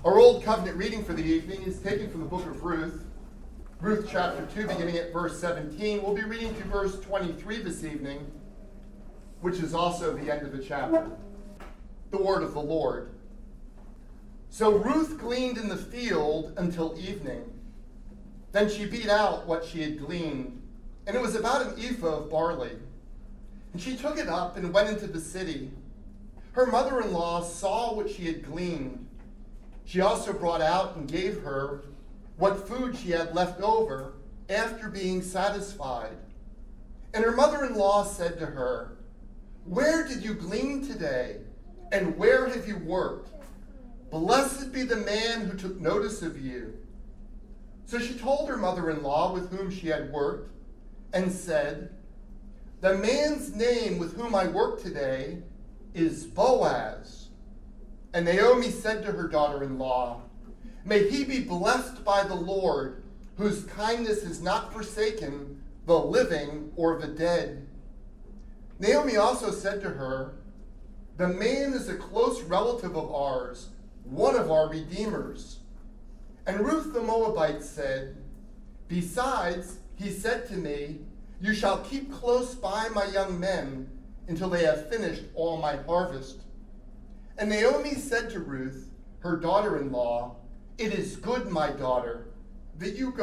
Our Old Covenant reading for the evening is taken from the book of Ruth. Ruth chapter 2, beginning at verse 17. We'll be reading to verse 23 this evening, which is also the end of the chapter. The word of the Lord. So Ruth gleaned in the field until evening. Then she beat out what she had gleaned, and it was about an ephah of barley. And she took it up and went into the city. Her mother-in-law saw what she had gleaned. She also brought out and gave her what food she had left over after being satisfied. And her mother-in-law said to her, "Where did you glean today? And where have you worked? Blessed be the man who took notice of you." So she told her mother-in-law with whom she had worked, and said, "The man's name with whom I work today is Boaz." And Naomi said to her daughter-in-law, "May he be blessed by the Lord, whose kindness has not forsaken the living or the dead." Naomi also said to her, "The man is a close relative of ours, one of our redeemers." And Ruth the Moabite said, "Besides, he said to me, 'You shall keep close by my young men until they have finished all my harvest.'" And Naomi said to Ruth, her daughter-in-law, "It is good, my daughter, that you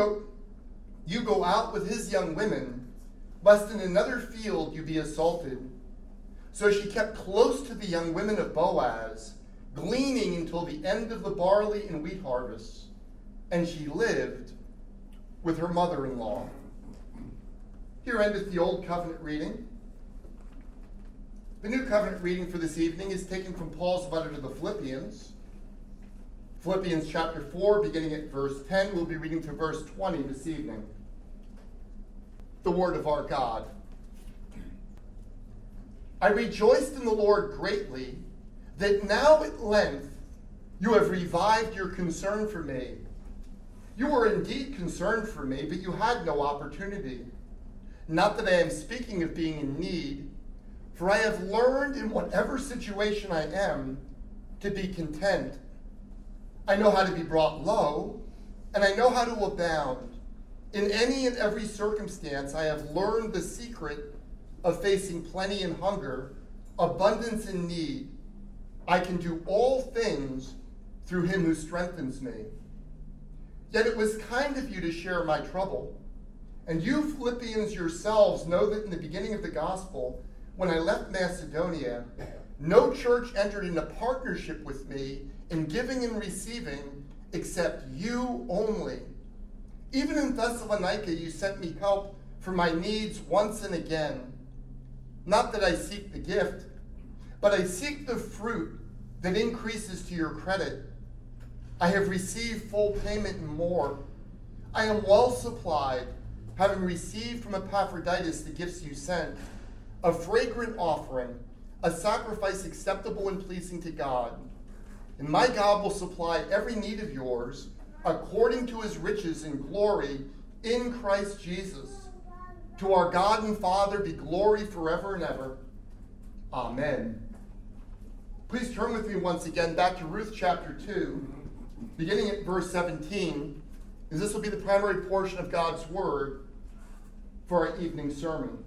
go out with his young women, lest in another field you be assaulted." So she kept close to the young women of Boaz, gleaning until the end of the barley and wheat harvests, and she lived with her mother-in-law. Here endeth the Old Covenant reading. The New Covenant reading for this evening is taken from Paul's letter to the Philippians. Philippians chapter 4, beginning at verse 10. We'll be reading to verse 20 this evening. The word of our God. "I rejoiced in the Lord greatly that now at length you have revived your concern for me. You were indeed concerned for me, but you had no opportunity. Not that I am speaking of being in need, for I have learned in whatever situation I am to be content. I know how to be brought low, and I know how to abound. In any and every circumstance I have learned the secret of facing plenty and hunger, abundance and need. I can do all things through him who strengthens me. Yet it was kind of you to share my trouble. And you Philippians yourselves know that in the beginning of the gospel, when I left Macedonia, no church entered into partnership with me in giving and receiving except you only. Even in Thessalonica you sent me help for my needs once and again. Not that I seek the gift, but I seek the fruit that increases to your credit. I have received full payment and more. I am well supplied, having received from Epaphroditus the gifts you sent, a fragrant offering, a sacrifice acceptable and pleasing to God. And my God will supply every need of yours according to his riches and glory in Christ Jesus. To our God and Father be glory forever and ever. Amen." Please turn with me once again back to Ruth chapter 2, beginning at verse 17, as this will be the primary portion of God's word for our evening sermon.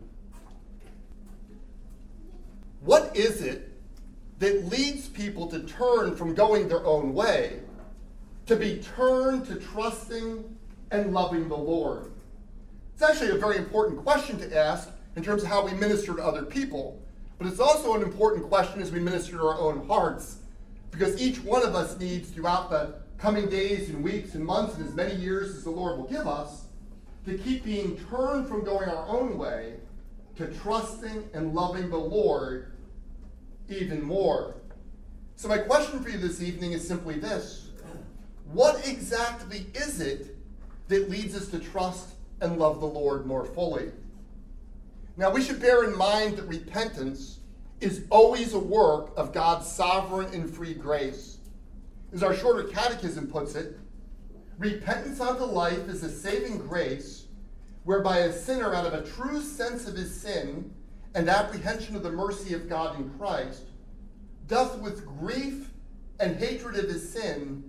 What is it that leads people to turn from going their own way to be turned to trusting and loving the Lord? It's actually a very important question to ask in terms of how we minister to other people, but it's also an important question as we minister to our own hearts, because each one of us needs, throughout the coming days and weeks and months and as many years as the Lord will give us, to keep being turned from going our own way to trusting and loving the Lord even more. So my question for you this evening is simply this: what exactly is it that leads us to trust and love the Lord more fully? Now, we should bear in mind that repentance is always a work of God's sovereign and free grace. As our shorter catechism puts it, repentance unto life is a saving grace whereby a sinner, out of a true sense of his sin and apprehension of the mercy of God in Christ, doth with grief and hatred of his sin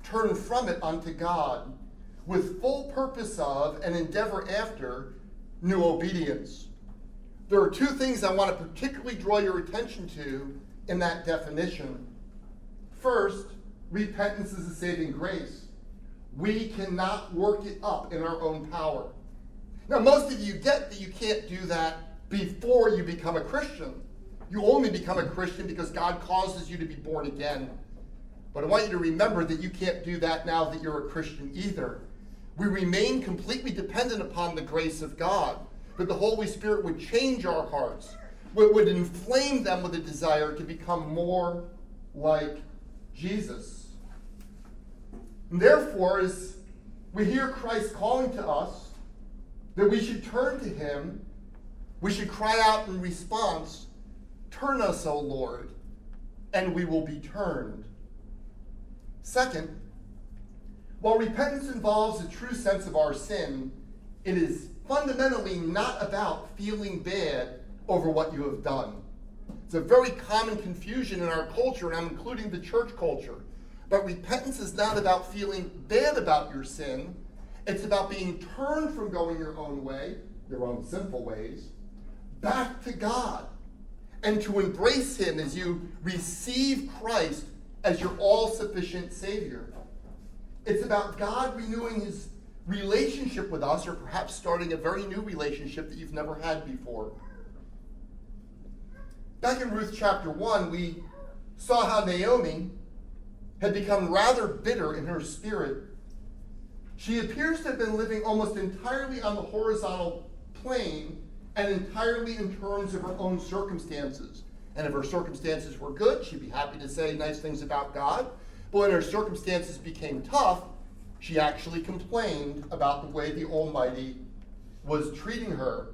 turn from it unto God, with full purpose of and endeavor after new obedience. There are two things I want to particularly draw your attention to in that definition. First, repentance is a saving grace. We cannot work it up in our own power. Now, most of you get that you can't do that before you become a Christian. You only become a Christian because God causes you to be born again. But I want you to remember that you can't do that now that you're a Christian either. We remain completely dependent upon the grace of God, but the Holy Spirit would change our hearts, would inflame them with a desire to become more like Jesus. And therefore, as we hear Christ calling to us, that we should turn to him, we should cry out in response, "Turn us, O Lord, and we will be turned." Second, while repentance involves a true sense of our sin, it is fundamentally not about feeling bad over what you have done. It's a very common confusion in our culture, and I'm including the church culture. But repentance is not about feeling bad about your sin. It's about being turned from going your own way, your own sinful ways, back to God, and to embrace him as you receive Christ as your all-sufficient Savior. It's about God renewing his relationship with us, or perhaps starting a very new relationship that you've never had before. Back in Ruth chapter 1, we saw how Naomi had become rather bitter in her spirit. She appears to have been living almost entirely on the horizontal plane and entirely in terms of her own circumstances. And if her circumstances were good, she'd be happy to say nice things about God. But when her circumstances became tough, she actually complained about the way the Almighty was treating her.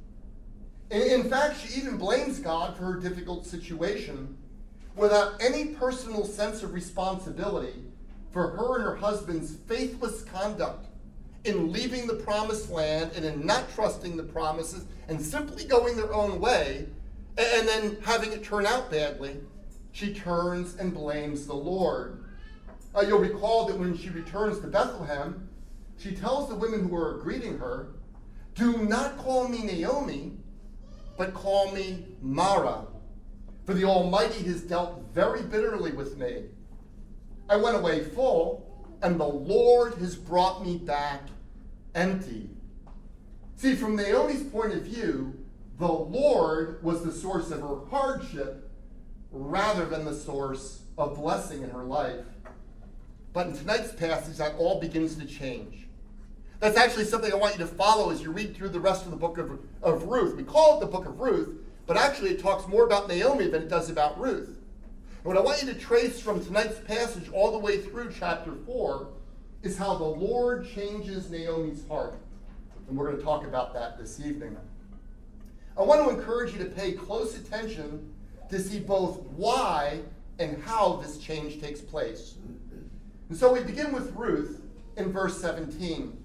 In fact, she even blames God for her difficult situation without any personal sense of responsibility for her and her husband's faithless conduct in leaving the promised land and in not trusting the promises and simply going their own way and then having it turn out badly. She turns and blames the Lord. You'll recall that when she returns to Bethlehem, she tells the women who are greeting her, "Do not call me Naomi, but call me Mara, for the Almighty has dealt very bitterly with me. I went away full, and the Lord has brought me back empty." See, from Naomi's point of view, the Lord was the source of her hardship rather than the source of blessing in her life. But in tonight's passage, that all begins to change. That's actually something I want you to follow as you read through the rest of the book of Ruth. We call it the book of Ruth, but actually it talks more about Naomi than it does about Ruth. And what I want you to trace from tonight's passage all the way through chapter 4 is how the Lord changes Naomi's heart. And we're going to talk about that this evening. I want to encourage you to pay close attention to see both why and how this change takes place. And so we begin with Ruth in verse 17.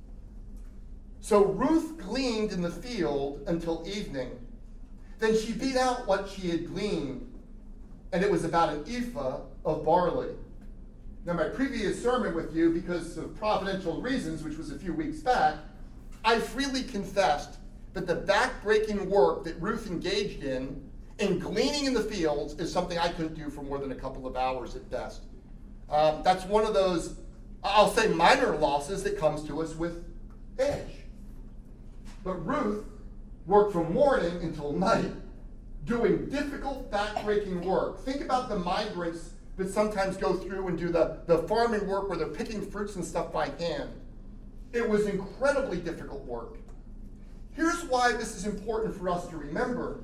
So Ruth gleaned in the field until evening. Then she beat out what she had gleaned, and it was about an ephah of barley. Now, my previous sermon with you, because of providential reasons, which was a few weeks back, I freely confessed that the back-breaking work that Ruth engaged in gleaning in the fields, is something I couldn't do for more than a couple of hours at best. That's one of those, I'll say, minor losses that comes to us with age. But Ruth worked from morning until night, doing difficult, back-breaking work. Think about the migrants that sometimes go through and do the farming work where they're picking fruits and stuff by hand. It was incredibly difficult work. Here's why this is important for us to remember.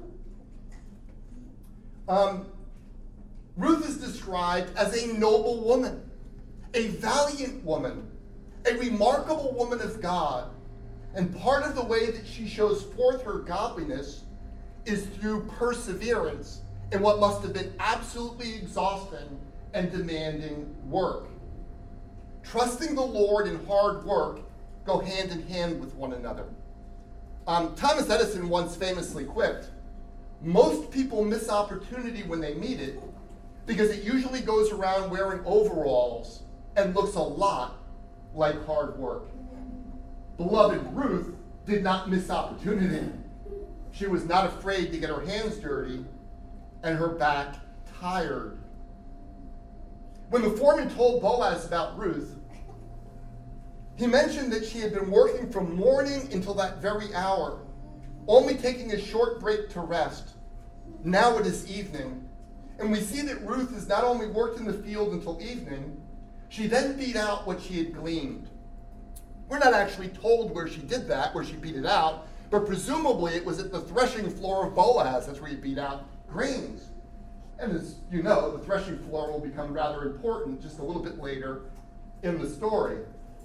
Ruth is described as a noble woman, a valiant woman, a remarkable woman of God. And part of the way that she shows forth her godliness is through perseverance in what must have been absolutely exhausting and demanding work. Trusting the Lord and hard work go hand in hand with one another. Thomas Edison once famously quipped, "Most people miss opportunity when they meet it because it usually goes around wearing overalls and looks a lot like hard work. Beloved Ruth did not miss opportunity. She was not afraid to get her hands dirty and her back tired. When the foreman told Boaz about Ruth, he mentioned that she had been working from morning until that very hour, only taking a short break to rest. Now it is evening, and we see that Ruth has not only worked in the field until evening, she then beat out what she had gleaned. We're not actually told where she did that, where she beat it out, but presumably it was at the threshing floor of Boaz. That's where he beat out grains. And as you know, the threshing floor will become rather important just a little bit later in the story.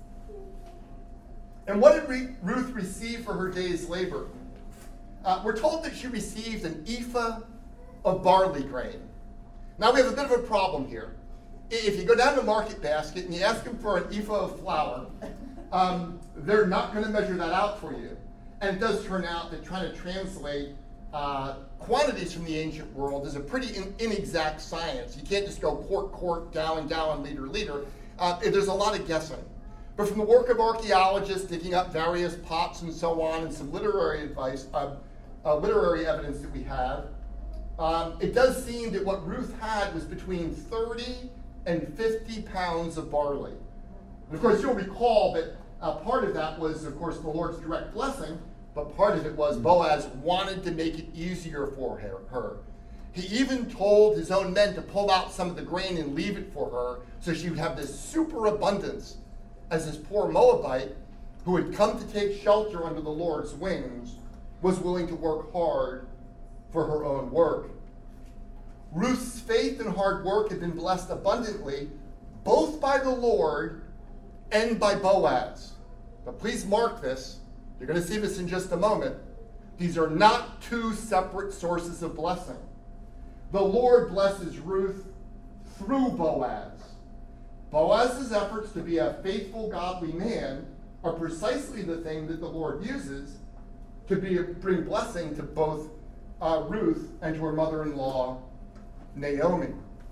And what did Ruth receive for her day's labor? We're told that she received an ephah of barley grain. Now we have a bit of a problem here. If you go down to Market Basket and you ask them for an ephah of flour, they're not going to measure that out for you. And it does turn out that trying to translate quantities from the ancient world is a pretty inexact science. You can't just go quart, gallon, liter. There's a lot of guessing. But from the work of archaeologists digging up various pots and so on, and some literary evidence that we have, it does seem that what Ruth had was between 30 and 50 pounds of barley. And of course, you'll recall that part of that was, of course, the Lord's direct blessing, but part of it was Boaz wanted to make it easier for her. He even told his own men to pull out some of the grain and leave it for her so she would have this superabundance, as this poor Moabite, who had come to take shelter under the Lord's wings, was willing to work hard for her own work. Ruth's faith and hard work had been blessed abundantly, both by the Lord and by Boaz. But please mark this. You're going to see this in just a moment. These are not two separate sources of blessing. The Lord blesses Ruth through Boaz. Boaz's efforts to be a faithful, godly man are precisely the thing that the Lord uses to bring blessing to both Ruth and to her mother-in-law, Naomi.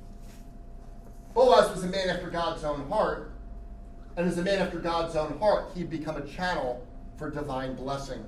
Boaz was a man after God's own heart, and as a man after God's own heart, he'd become a channel for divine blessing.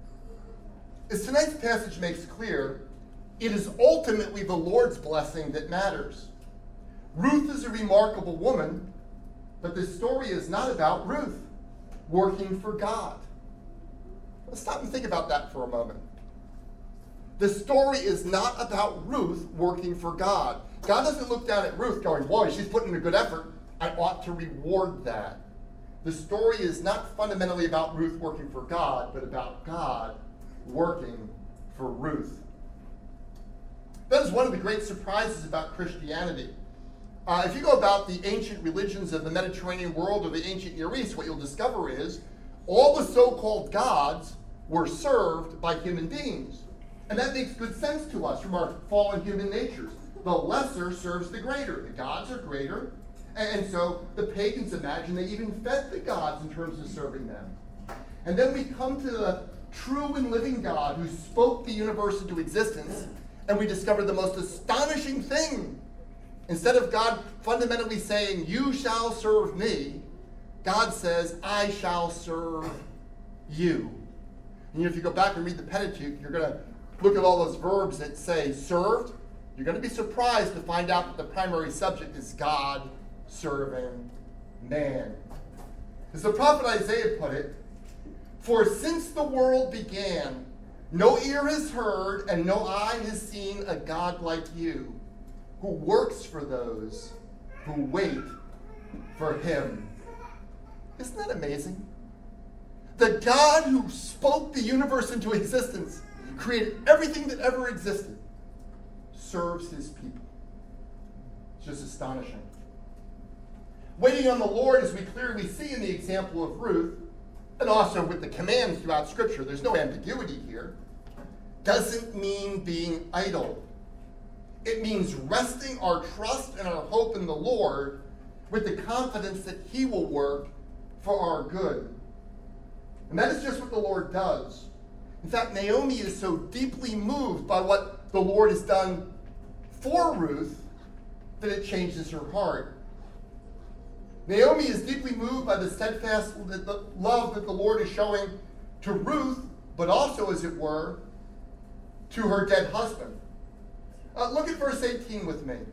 As tonight's passage makes clear, it is ultimately the Lord's blessing that matters. Ruth is a remarkable woman, but this story is not about Ruth working for God. Let's stop and think about that for a moment. The story is not about Ruth working for God. God doesn't look down at Ruth going, boy, she's putting in a good effort. I ought to reward that. The story is not fundamentally about Ruth working for God, but about God working for Ruth. That is one of the great surprises about Christianity. If you go about the ancient religions of the Mediterranean world or the ancient Near East, what you'll discover is all the so-called gods were served by human beings. And that makes good sense to us from our fallen human natures. The lesser serves the greater. The gods are greater. And so the pagans imagine they even fed the gods in terms of serving them. And then we come to the true and living God who spoke the universe into existence, and we discover the most astonishing thing. Instead of God fundamentally saying, you shall serve me, God says, I shall serve you. And if you go back and read the Pentateuch, you're going to look at all those verbs that say served. You're going to be surprised to find out that the primary subject is God serving man. As the prophet Isaiah put it, for since the world began, no ear has heard and no eye has seen a God like you, who works for those who wait for him. Isn't that amazing? The God who spoke the universe into existence, created everything that ever existed, serves his people. It's just astonishing. Waiting on the Lord, as we clearly see in the example of Ruth, and also with the commands throughout Scripture, there's no ambiguity here, doesn't mean being idle. It means resting our trust and our hope in the Lord with the confidence that he will work for our good. And that is just what the Lord does. In fact, Naomi is so deeply moved by what the Lord has done for Ruth that it changes her heart. Naomi is deeply moved by the steadfast love that the Lord is showing to Ruth, but also, as it were, to her dead husband. Look at verse 18 with me.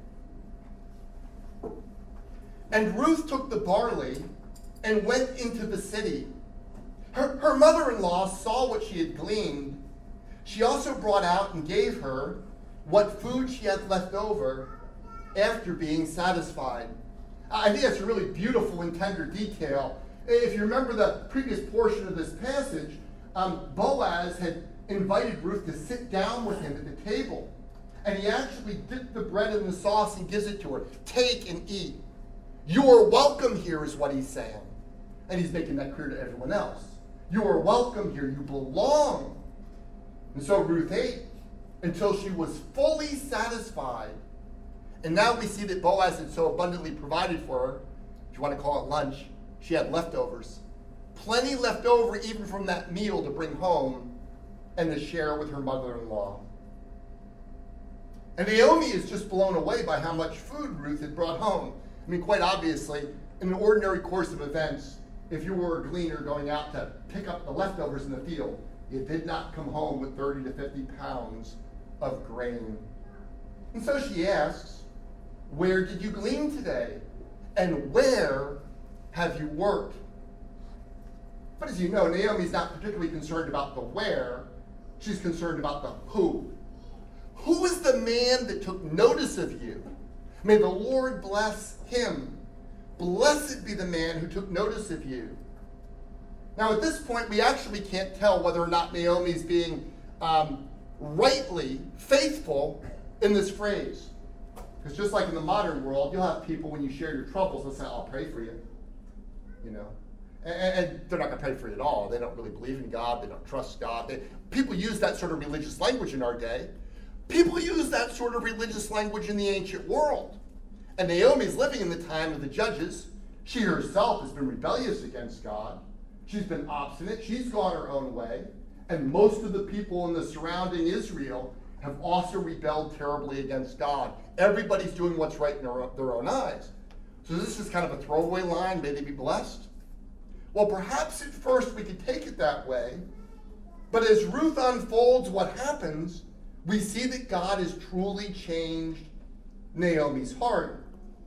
And Ruth took the barley and went into the city. Her mother-in-law saw what she had gleaned. She also brought out and gave her what food she had left over after being satisfied. I think that's a really beautiful and tender detail. If you remember the previous portion of this passage, Boaz had invited Ruth to sit down with him at the table. And he actually dipped the bread in the sauce and gives it to her. Take and eat. You are welcome here, is what he's saying. And he's making that clear to everyone else. You are welcome here. You belong. And so Ruth ate until she was fully satisfied. And now we see that Boaz had so abundantly provided for her, if you want to call it lunch, she had leftovers. Plenty left over even from that meal to bring home and to share with her mother-in-law. And Naomi is just blown away by how much food Ruth had brought home. I mean, quite obviously, in an ordinary course of events, if you were a gleaner going out to pick up the leftovers in the field, you did not come home with 30 to 50 pounds of grain. And so she asks, where did you glean today? And where have you worked? But as you know, Naomi's not particularly concerned about the where. She's concerned about the who. Who is the man that took notice of you? May the Lord bless him. Blessed be the man who took notice of you. Now, at this point, we actually can't tell whether or not Naomi's being rightly faithful in this phrase. Because just like in the modern world, you'll have people, when you share your troubles, they'll say, I'll pray for you. You know? And they're not going to pray for you at all. They don't really believe in God. They don't trust God. People use that sort of religious language in our day. People use that sort of religious language in the ancient world. And Naomi's living in the time of the judges. She herself has been rebellious against God. She's been obstinate. She's gone her own way. And most of the people in the surrounding Israel have also rebelled terribly against God. Everybody's doing what's right in their own eyes. So this is kind of a throwaway line. May they be blessed. Well, perhaps at first we could take it that way. But as Ruth unfolds what happens, we see that God has truly changed Naomi's heart.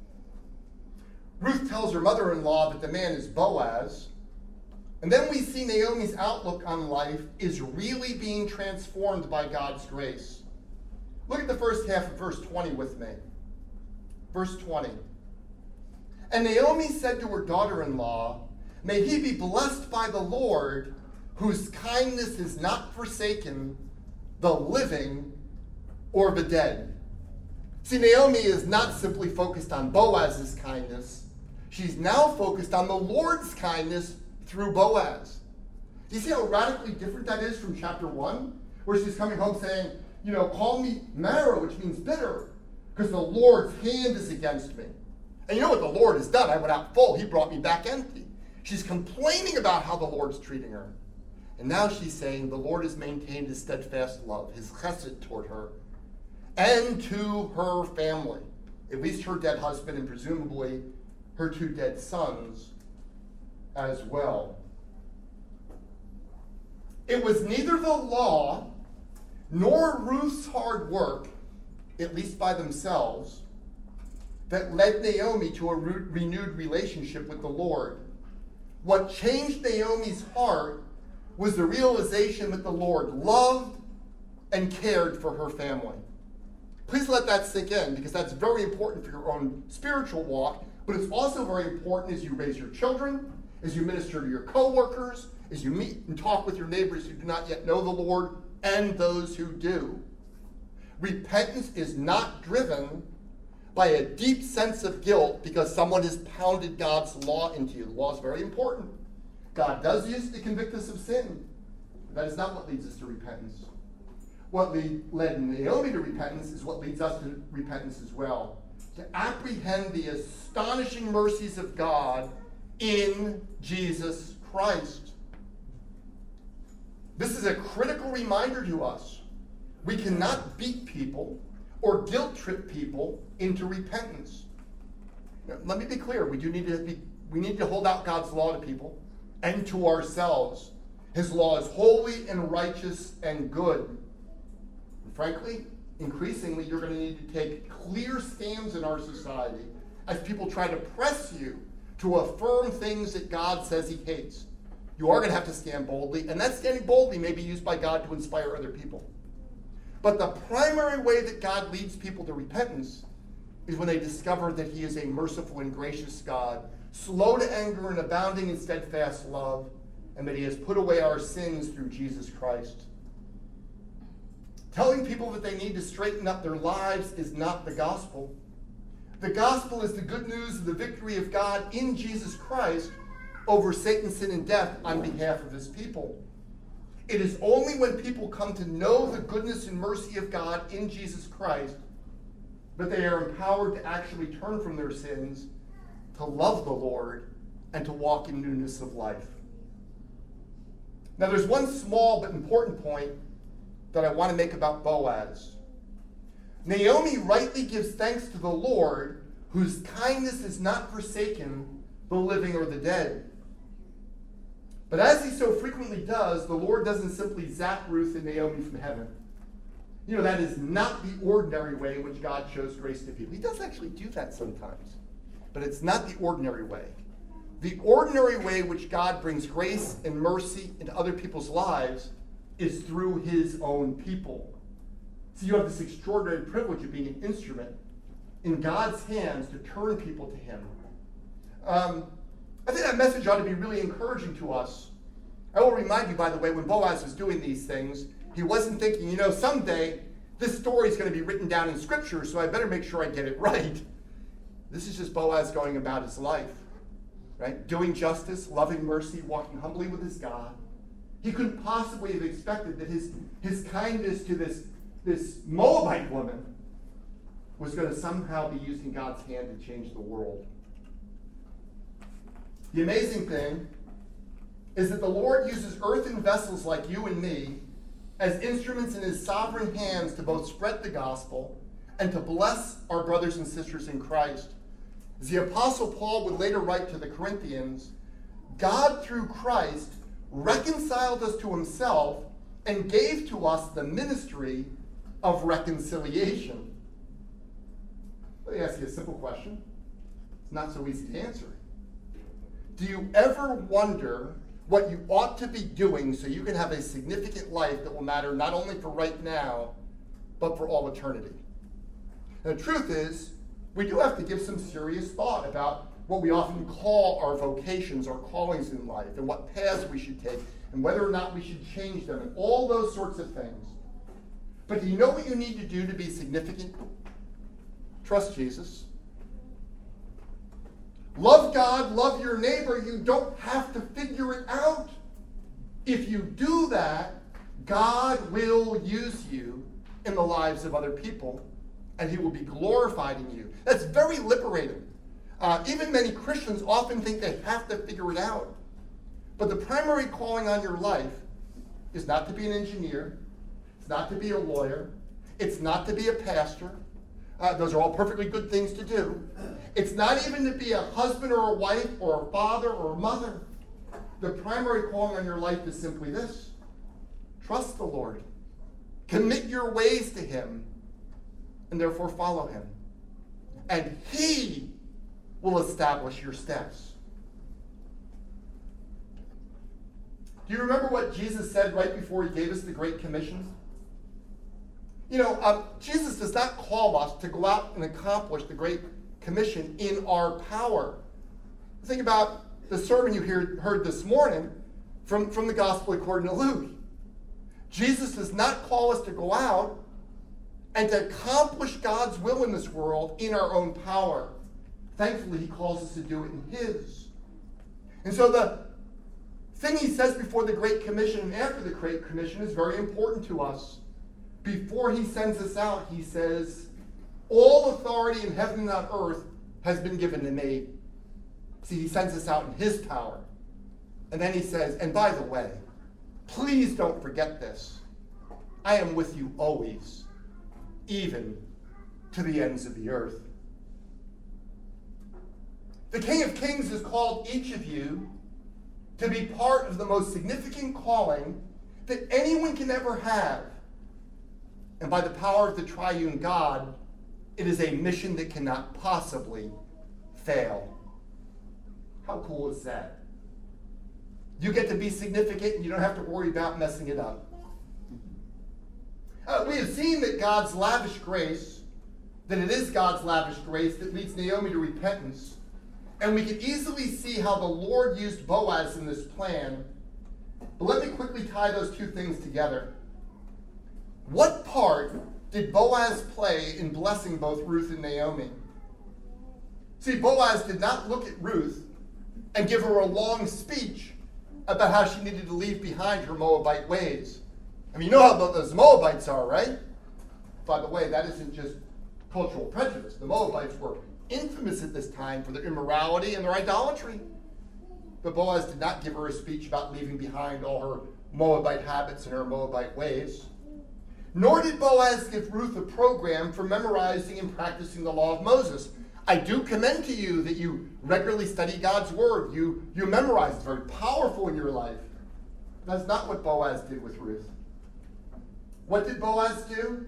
Ruth tells her mother-in-law that the man is Boaz. And then we see Naomi's outlook on life is really being transformed by God's grace. Look at the first half of verse 20 with me. Verse 20. And Naomi said to her daughter-in-law, may he be blessed by the Lord, whose kindness is not forsaken the living or the dead. See, Naomi is not simply focused on Boaz's kindness. She's now focused on the Lord's kindness through Boaz. Do you see how radically different that is from chapter 1? Where she's coming home saying, call me Mara, which means bitter, because the Lord's hand is against me. And you know what the Lord has done? I went out full. He brought me back empty. She's complaining about how the Lord's treating her. And now she's saying the Lord has maintained his steadfast love, his chesed toward her, and to her family, at least her dead husband and presumably her 2 dead sons as well. It was neither the law nor Ruth's hard work, at least by themselves, that led Naomi to a renewed relationship with the Lord. What changed Naomi's heart was the realization that the Lord loved and cared for her family. Please let that sink in, because that's very important for your own spiritual walk, but it's also very important as you raise your children, as you minister to your coworkers, as you meet and talk with your neighbors who do not yet know the Lord, and those who do. Repentance is not driven by a deep sense of guilt because someone has pounded God's law into you. The law is very important. God does use it to convict us of sin. But that is not what leads us to repentance. What led Naomi to repentance is what leads us to repentance as well. To apprehend the astonishing mercies of God in Jesus Christ. This is a critical reminder to us. We cannot beat people or guilt trip people into repentance. Now, let me be clear. We do need to be we need to hold out God's law to people and to ourselves. His law is holy and righteous and good. And frankly, increasingly, you're going to need to take clear stands in our society as people try to press you to affirm things that God says he hates. You are going to have to stand boldly, and that standing boldly may be used by God to inspire other people. But the primary way that God leads people to repentance is when they discover that he is a merciful and gracious God, slow to anger and abounding in steadfast love, and that he has put away our sins through Jesus Christ. Telling people that they need to straighten up their lives is not the gospel. The gospel is the good news of the victory of God in Jesus Christ over Satan, sin, and death on behalf of his people. It is only when people come to know the goodness and mercy of God in Jesus Christ that they are empowered to actually turn from their sins, to love the Lord, and to walk in newness of life. Now, there's one small but important point that I want to make about Boaz. Naomi rightly gives thanks to the Lord, whose kindness is not forsaken the living or the dead. But as he so frequently does, the Lord doesn't simply zap Ruth and Naomi from heaven. You know, that is not the ordinary way in which God shows grace to people. He does actually do that sometimes, but it's not the ordinary way. The ordinary way in which God brings grace and mercy into other people's lives is through his own people. So you have this extraordinary privilege of being an instrument in God's hands to turn people to him. I think that message ought to be really encouraging to us. I will remind you, by the way, when Boaz was doing these things, he wasn't thinking, you know, someday this story is going to be written down in Scripture, so I better make sure I get it right. This is just Boaz going about his life, right? Doing justice, loving mercy, walking humbly with his God. He couldn't possibly have expected that his kindness to this Moabite woman was going to somehow be used in God's hand to change the world. The amazing thing is that the Lord uses earthen vessels like you and me as instruments in his sovereign hands to both spread the gospel and to bless our brothers and sisters in Christ. As the Apostle Paul would later write to the Corinthians, God through Christ reconciled us to himself and gave to us the ministry of reconciliation. Let me ask you a simple question. It's not so easy to answer. Do you ever wonder what you ought to be doing so you can have a significant life that will matter not only for right now, but for all eternity? And the truth is, we do have to give some serious thought about what we often call our vocations, our callings in life, and what paths we should take, and whether or not we should change them, and all those sorts of things. But do you know what you need to do to be significant? Trust Jesus. Love God, love your neighbor. You don't have to figure it out. If you do that, God will use you in the lives of other people, and he will be glorified in you. That's very liberating. Even many Christians often think they have to figure it out. But the primary calling on your life is not to be an engineer. It's not to be a lawyer. It's not to be a pastor. Those are all perfectly good things to do. It's not even to be a husband or a wife or a father or a mother. The primary calling on your life is simply this. Trust the Lord. Commit your ways to him, and therefore follow him. And he will establish your steps. Do you remember what Jesus said right before he gave us the Great Commission? You know, Jesus does not call us to go out and accomplish the Great Commission in our power. Think about the sermon you heard this morning from the Gospel according to Luke. Jesus does not call us to go out and to accomplish God's will in this world in our own power. Thankfully, he calls us to do it in his. And so the thing he says before the Great Commission and after the Great Commission is very important to us. Before he sends us out, he says, all authority in heaven and on earth has been given to me. See, he sends us out in his power. And then he says, and by the way, please don't forget this. I am with you always, even to the ends of the earth. The King of Kings has called each of you to be part of the most significant calling that anyone can ever have. And by the power of the triune God, it is a mission that cannot possibly fail. How cool is that? You get to be significant and you don't have to worry about messing it up. We have seen that God's lavish grace, that it is God's lavish grace that leads Naomi to repentance. And we can easily see how the Lord used Boaz in this plan. But let me quickly tie those two things together. What part did Boaz play in blessing both Ruth and Naomi? See, Boaz did not look at Ruth and give her a long speech about how she needed to leave behind her Moabite ways. I mean, you know how those Moabites are, right? By the way, that isn't just cultural prejudice. The Moabites were infamous at this time for their immorality and their idolatry. But Boaz did not give her a speech about leaving behind all her Moabite habits and her Moabite ways. Nor did Boaz give Ruth a program for memorizing and practicing the law of Moses. I do commend to you that you regularly study God's word. You memorize. It's very powerful in your life. That's not what Boaz did with Ruth. What did Boaz do?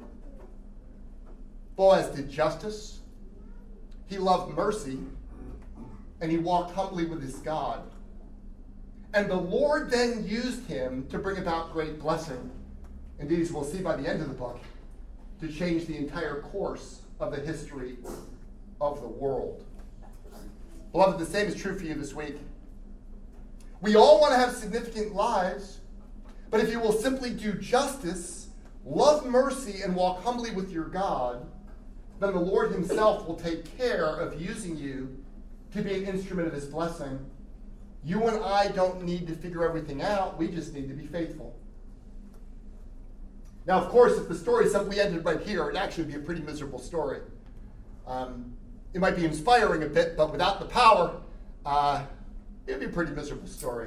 Boaz did justice. He loved mercy. And he walked humbly with his God. And the Lord then used him to bring about great blessing. Indeed, as we'll see by the end of the book, to change the entire course of the history of the world. Beloved, the same is true for you this week. We all want to have significant lives, but if you will simply do justice, love mercy, and walk humbly with your God, then the Lord himself will take care of using you to be an instrument of his blessing. You and I don't need to figure everything out. We just need to be faithful. Now, of course, if the story simply ended right here, it'd actually be a pretty miserable story. It might be inspiring a bit, but without the power, it'd be a pretty miserable story.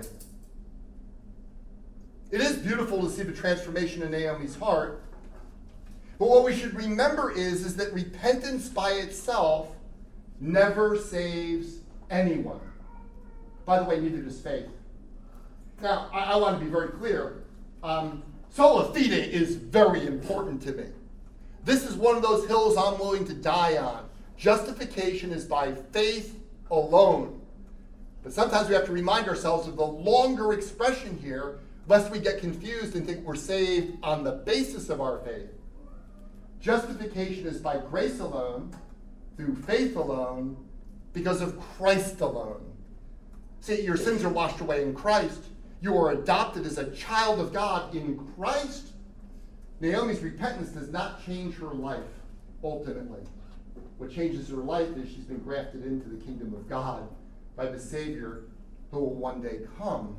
It is beautiful to see the transformation in Naomi's heart. But what we should remember is that repentance by itself never saves anyone. By the way, neither does faith. Now, I want to be very clear. Sola fide is very important to me. This is one of those hills I'm willing to die on. Justification is by faith alone. But sometimes we have to remind ourselves of the longer expression here, lest we get confused and think we're saved on the basis of our faith. Justification is by grace alone, through faith alone, because of Christ alone. See, your sins are washed away in Christ. You are adopted as a child of God in Christ. Naomi's repentance does not change her life, ultimately. What changes her life is she's been grafted into the kingdom of God by the Savior who will one day come.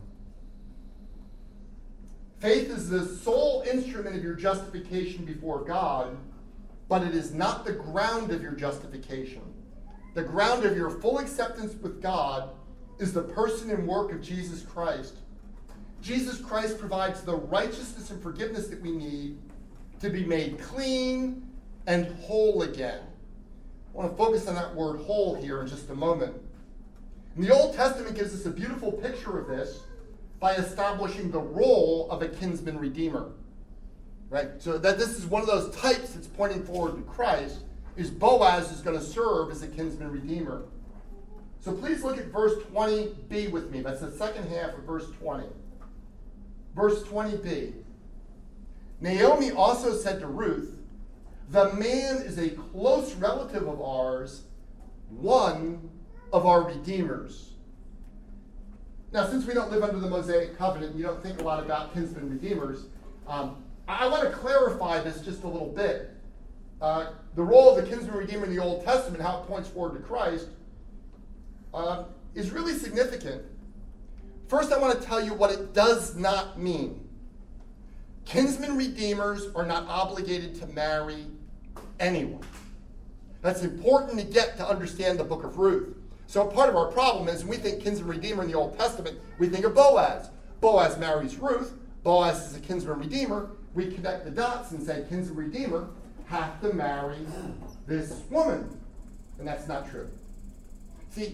Faith is the sole instrument of your justification before God, but it is not the ground of your justification. The ground of your full acceptance with God is the person and work of Jesus Christ. Jesus Christ provides the righteousness and forgiveness that we need to be made clean and whole again. I want to focus on that word whole here in just a moment. And the Old Testament gives us a beautiful picture of this by establishing the role of a kinsman redeemer. Right? So that this is one of those types that's pointing forward to Christ, is Boaz is going to serve as a kinsman redeemer. So please look at verse 20b with me. That's the second half of verse 20. Verse 20b. Naomi also said to Ruth, "The man is a close relative of ours, one of our redeemers." Now, since we don't live under the Mosaic covenant, you don't think a lot about kinsman redeemers, I want to clarify this just a little bit. The role of the kinsman redeemer in the Old Testament, how it points forward to Christ, is really significant. First, I want to tell you what it does not mean. Kinsman redeemers are not obligated to marry anyone. That's important to get to understand the book of Ruth. So part of our problem is when we think kinsman redeemer in the Old Testament, we think of Boaz. Boaz marries Ruth. Boaz is a kinsman redeemer. We connect the dots and say kinsman redeemer have to marry this woman. And that's not true. See,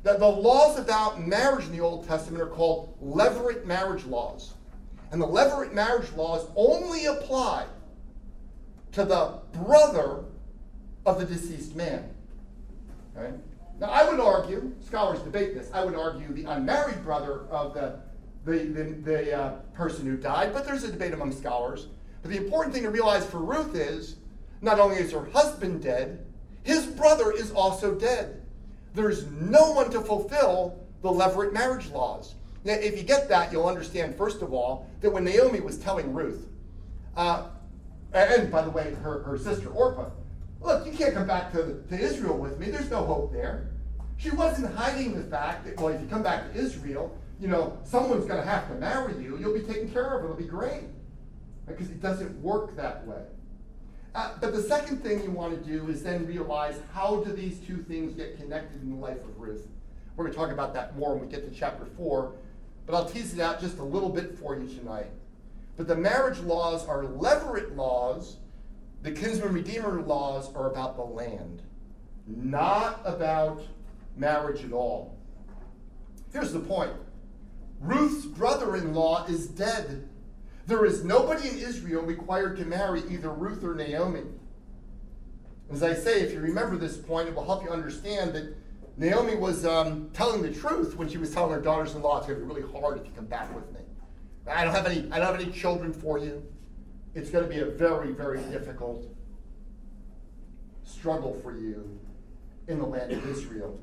that the laws about marriage in the Old Testament are called levirate marriage laws. And the levirate marriage laws only apply to the brother of the deceased man. Okay? Now, I would argue, scholars debate this, I would argue the unmarried brother of the person who died, but there's a debate among scholars. But the important thing to realize for Ruth is, not only is her husband dead, his brother is also dead. There's no one to fulfill the levirate marriage laws. Now, if you get that, you'll understand, first of all, that when Naomi was telling Ruth, and by the way, her sister Orpah, look, you can't come back to Israel with me. There's no hope there. She wasn't hiding the fact that, well, if you come back to Israel, someone's going to have to marry you. You'll be taken care of. It'll be great. Because it doesn't work that way. But the second thing you want to do is then realize, how do these two things get connected in the life of Ruth? We're going to talk about that more when we get to chapter 4. But I'll tease it out just a little bit for you tonight. But the marriage laws are levirate laws. The kinsman redeemer laws are about the land, not about marriage at all. Here's the point. Ruth's brother-in-law is dead. There is nobody in Israel required to marry either Ruth or Naomi. As I say, if you remember this point, it will help you understand that Naomi was telling the truth when she was telling her daughters-in-law, it's going to be really hard if you come back with me. I don't have any children for you. It's going to be a very, very difficult struggle for you in the land of Israel.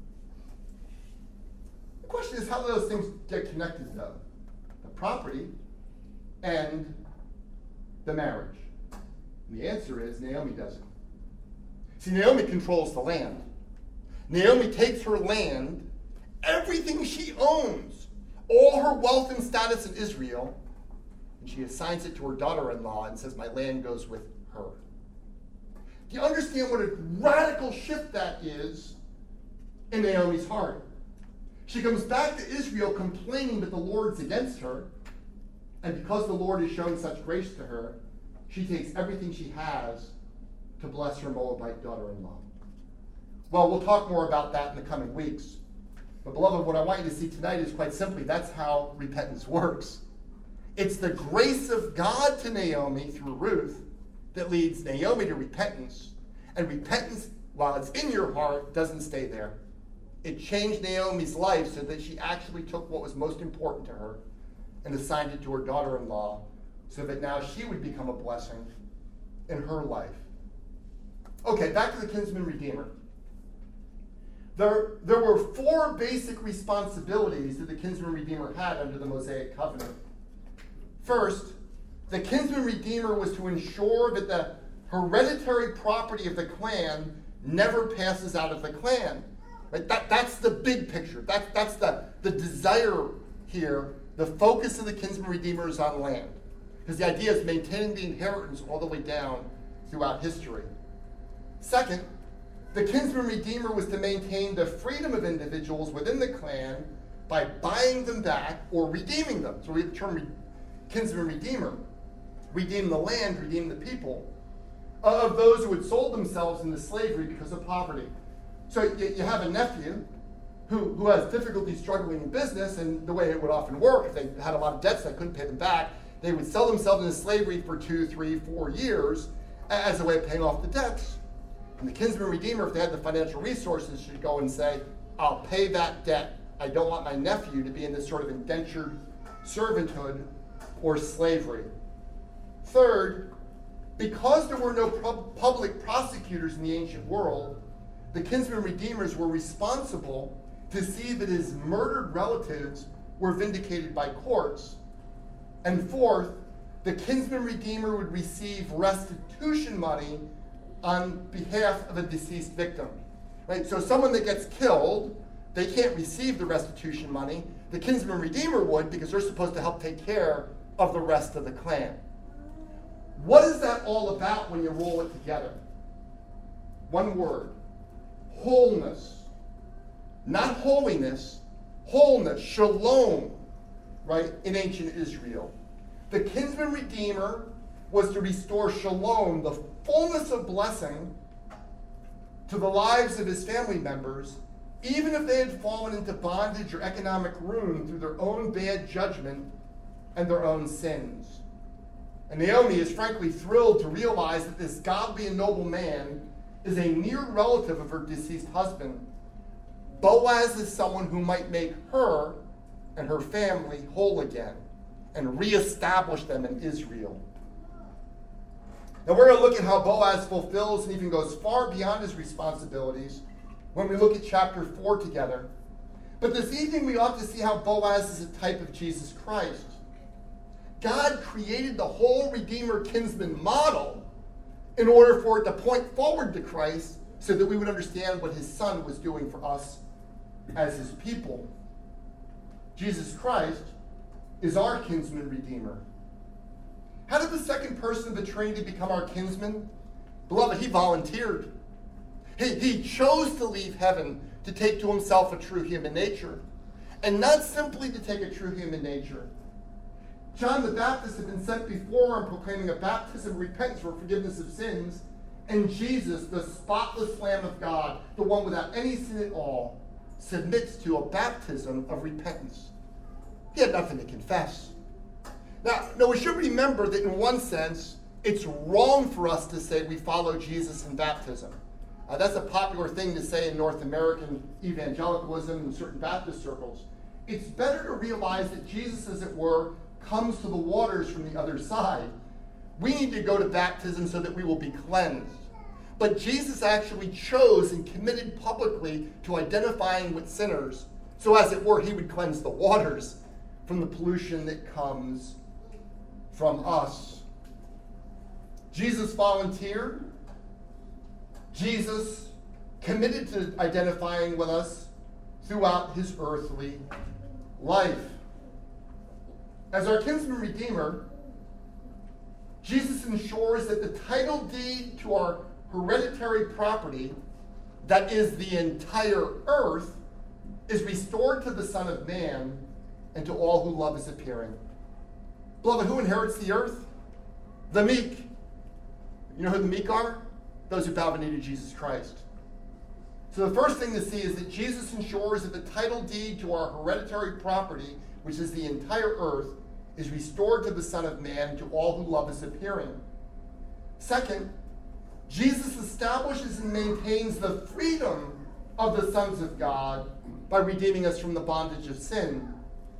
The question is, how do those things get connected, though? The property and the marriage. And the answer is Naomi doesn't. See, Naomi controls the land. Naomi takes her land, everything she owns, all her wealth and status in Israel, and she assigns it to her daughter-in-law and says, my land goes with her. Do you understand what a radical shift that is in Naomi's heart? She comes back to Israel complaining that the Lord's against her, and because the Lord has shown such grace to her, she takes everything she has to bless her Moabite daughter-in-law. Well, we'll talk more about that in the coming weeks. But beloved, what I want you to see tonight is quite simply, that's how repentance works. It's the grace of God to Naomi through Ruth that leads Naomi to repentance. And repentance, while it's in your heart, doesn't stay there. It changed Naomi's life so that she actually took what was most important to her and assigned it to her daughter-in-law so that now she would become a blessing in her life. Okay, back to the kinsman redeemer. There were 4 basic responsibilities that the kinsman redeemer had under the Mosaic covenant. First, the kinsman redeemer was to ensure that the hereditary property of the clan never passes out of the clan. Right? That's the big picture. That's the desire here. The focus of the kinsman redeemer is on land. Because the idea is maintaining the inheritance all the way down throughout history. Second, the kinsman redeemer was to maintain the freedom of individuals within the clan by buying them back or redeeming them. So we have the term kinsman redeemer. Redeem the land, redeem the people of those who had sold themselves into slavery because of poverty. So you have a nephew who has difficulty struggling in business, and the way it would often work, if they had a lot of debts they couldn't pay them back, they would sell themselves into slavery for 2, 3, 4 years as a way of paying off the debts. And the kinsman redeemer, if they had the financial resources, should go and say, I'll pay that debt. I don't want my nephew to be in this sort of indentured servanthood or slavery. Third, because there were no public prosecutors in the ancient world, the kinsman redeemers were responsible to see that his murdered relatives were vindicated by courts. And fourth, the kinsman redeemer would receive restitution money on behalf of a deceased victim. Right? So someone that gets killed, they can't receive the restitution money. The kinsman redeemer would, because they're supposed to help take care of the rest of the clan. What is that all about when you roll it together? One word: wholeness. Not holiness, wholeness, shalom, right, in ancient Israel. The kinsman redeemer was to restore shalom, the fullness of blessing, to the lives of his family members even if they had fallen into bondage or economic ruin through their own bad judgment and their own sins. And Naomi is frankly thrilled to realize that this godly and noble man is a near relative of her deceased husband. Boaz is someone who might make her and her family whole again and reestablish them in Israel. Now we're going to look at how Boaz fulfills and even goes far beyond his responsibilities when we look at chapter 4 together. But this evening we ought to see how Boaz is a type of Jesus Christ. God created the whole Redeemer kinsman model in order for it to point forward to Christ so that we would understand what his son was doing for us as his people. Jesus Christ is our kinsman redeemer. How did the second person of the Trinity become our kinsman? Beloved, he volunteered. He chose to leave heaven to take to himself a true human nature. And not simply to take a true human nature. John the Baptist had been sent before him proclaiming a baptism of repentance for forgiveness of sins. And Jesus, the spotless Lamb of God, the one without any sin at all, submits to a baptism of repentance. He had nothing to confess. Now, we should remember that in one sense, it's wrong for us to say we follow Jesus in baptism. That's a popular thing to say in North American evangelicalism and certain Baptist circles. It's better to realize that Jesus, as it were, comes to the waters from the other side. We need to go to baptism so that we will be cleansed. But Jesus actually chose and committed publicly to identifying with sinners, so as it were, he would cleanse the waters from the pollution that comes from us. Jesus volunteered. Jesus committed to identifying with us throughout his earthly life. As our kinsman redeemer, Jesus ensures that the title deed to our hereditary property, that is the entire earth, is restored to the Son of Man and to all who love his appearing. Beloved, who inherits the earth? The meek. You know who the meek are? Those who bow the knee to Jesus Christ. So the first thing to see is that Jesus ensures that the title deed to our hereditary property, which is the entire earth, is restored to the Son of Man, to all who love his appearing. Second, Jesus establishes and maintains the freedom of the sons of God by redeeming us from the bondage of sin.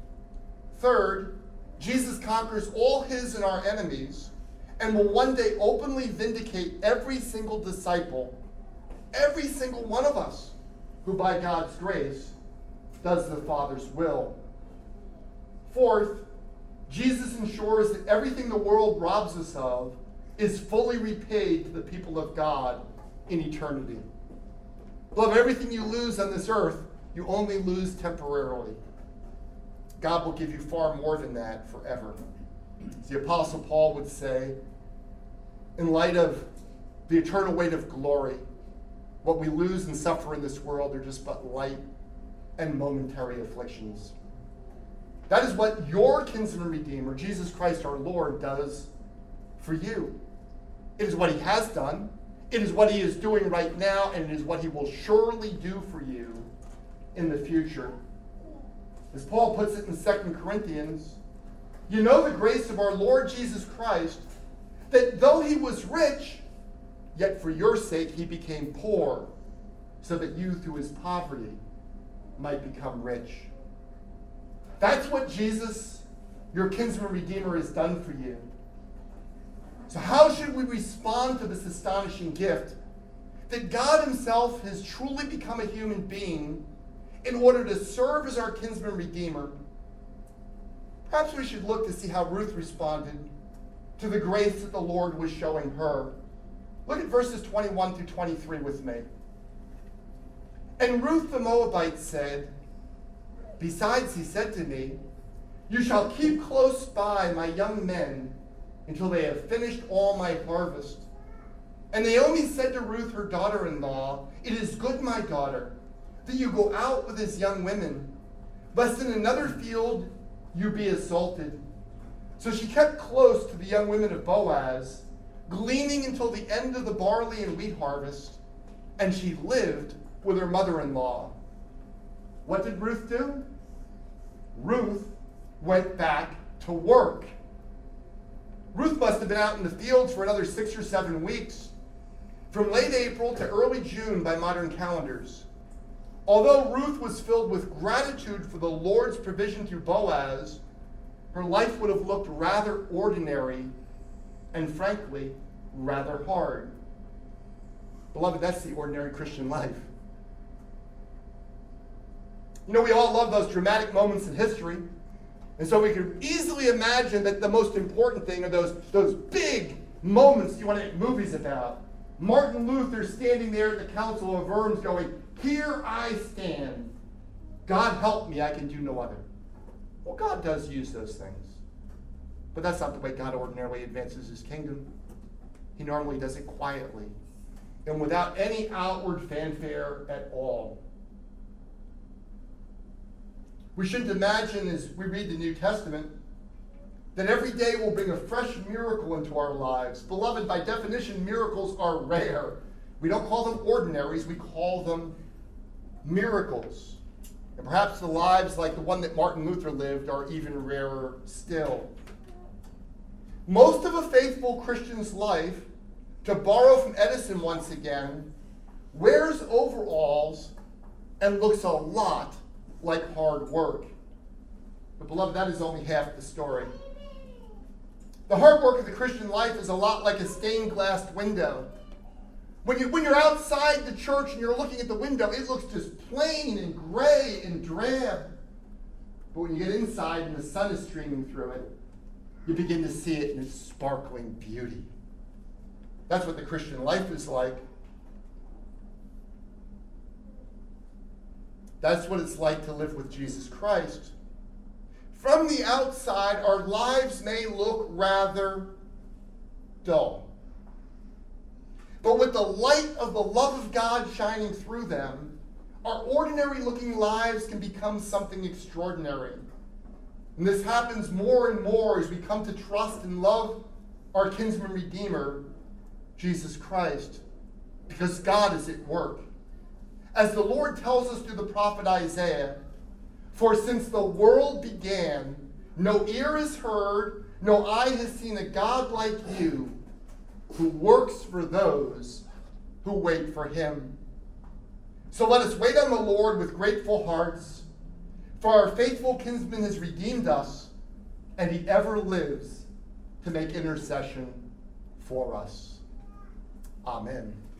Third, Jesus conquers all his and our enemies and will one day openly vindicate every single disciple, every single one of us, who by God's grace does the Father's will. Fourth, Jesus ensures that everything the world robs us of is fully repaid to the people of God in eternity. Beloved, everything you lose on this earth, you only lose temporarily. God will give you far more than that forever. As the Apostle Paul would say, in light of the eternal weight of glory, what we lose and suffer in this world are just but light and momentary afflictions. That is what your kinsman redeemer, Jesus Christ our Lord, does for you. It is what he has done. It is what he is doing right now, and it is what he will surely do for you in the future. As Paul puts it in 2 Corinthians, you know the grace of our Lord Jesus Christ, that though he was rich, yet for your sake he became poor, so that you through his poverty might become rich. That's what Jesus, your kinsman redeemer, has done for you. So how should we respond to this astonishing gift that God himself has truly become a human being in order to serve as our kinsman redeemer? Perhaps we should look to see how Ruth responded to the grace that the Lord was showing her. Look at verses 21 through 23 with me. And Ruth the Moabite said, "Besides, he said to me, you shall keep close by my young men until they have finished all my harvest." And Naomi said to Ruth, her daughter-in-law, "It is good, my daughter, that you go out with his young women, lest in another field you be assaulted." So she kept close to the young women of Boaz, gleaning until the end of the barley and wheat harvest, and she lived with her mother-in-law. What did Ruth do? Ruth went back to work. Ruth must have been out in the fields for another 6 or 7 weeks, from late April to early June by modern calendars. Although Ruth was filled with gratitude for the Lord's provision through Boaz, her life would have looked rather ordinary and, frankly, rather hard. Beloved, that's the ordinary Christian life. You know, we all love those dramatic moments in history. And so we can easily imagine that the most important thing are those big moments you want to make movies about. Martin Luther standing there at the Council of Worms going, "Here I stand. God help me, I can do no other." Well, God does use those things. But that's not the way God ordinarily advances his kingdom. He normally does it quietly and without any outward fanfare at all. We shouldn't imagine as we read the New Testament that every day will bring a fresh miracle into our lives. Beloved, by definition, miracles are rare. We don't call them ordinaries, we call them miracles. And perhaps the lives like the one that Martin Luther lived are even rarer still. Most of a faithful Christian's life, to borrow from Edison once again, wears overalls and looks a lot like hard work. But beloved, that is only half the story. The hard work of the Christian life is a lot like a stained glass window. When you're outside the church and you're looking at the window, it looks just plain and gray and drab. But when you get inside and the sun is streaming through it, you begin to see it in its sparkling beauty. That's what the Christian life is like. That's what it's like to live with Jesus Christ. From the outside, our lives may look rather dull. But with the light of the love of God shining through them, our ordinary-looking lives can become something extraordinary. And this happens more and more as we come to trust and love our kinsman Redeemer, Jesus Christ, because God is at work. As the Lord tells us through the prophet Isaiah, "For since the world began, no ear has heard, no eye has seen a God like you, who works for those who wait for him." So let us wait on the Lord with grateful hearts, for our faithful kinsman has redeemed us, and he ever lives to make intercession for us. Amen.